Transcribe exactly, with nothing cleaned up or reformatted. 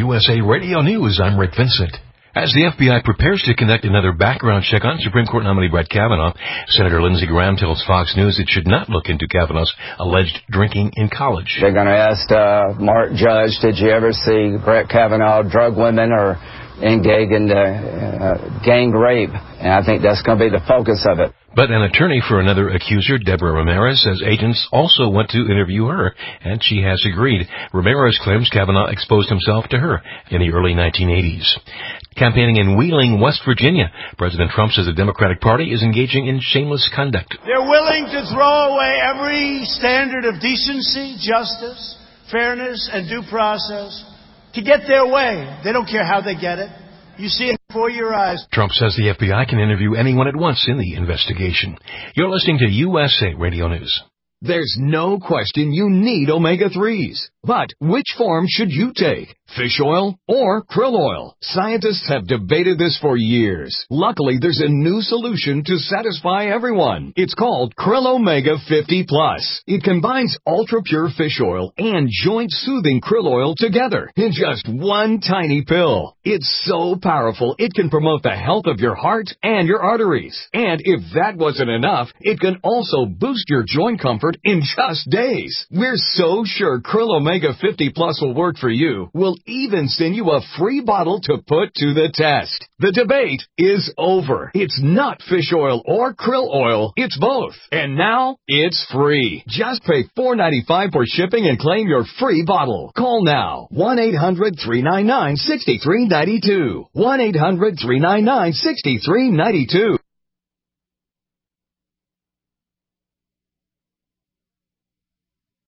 U S A Radio News, I'm Rick Vincent. As the F B I prepares to conduct another background check on Supreme Court nominee Brett Kavanaugh, Senator Lindsey Graham tells Fox News it should not look into Kavanaugh's alleged drinking in college. They're going to ask uh, Mark Judge, did you ever see Brett Kavanaugh drug women or engage in uh, uh, gang rape? And I think that's going to be the focus of it. But an attorney for another accuser, Deborah Ramirez, says agents also want to interview her, and she has agreed. Ramirez claims Kavanaugh exposed himself to her in the early nineteen eighties. Campaigning in Wheeling, West Virginia, President Trump says the Democratic Party is engaging in shameless conduct. They're willing to throw away every standard of decency, justice, fairness, and due process to get their way. They don't care how they get it. You see it before your eyes. Trump says the F B I can interview anyone at once in the investigation. You're listening to U S A Radio News. There's no question you need omega threes. But which form should you take? Fish oil or krill oil? Scientists have debated this for years. Luckily, there's a new solution to satisfy everyone. It's called Krill Omega fifty plus. It combines ultra-pure fish oil and joint-soothing krill oil together in just one tiny pill. It's so powerful, it can promote the health of your heart and your arteries. And if that wasn't enough, it can also boost your joint comfort in just days. We're so sure Krill Omega fifty plus will work for you. We'll even send you a free bottle to put to the test. The debate is over. It's not fish oil or krill oil. It's both. And now it's free. Just pay four dollars and ninety-five cents for shipping and claim your free bottle. Call now. one eight hundred three nine nine six three nine two. one eight hundred three nine nine six three nine two.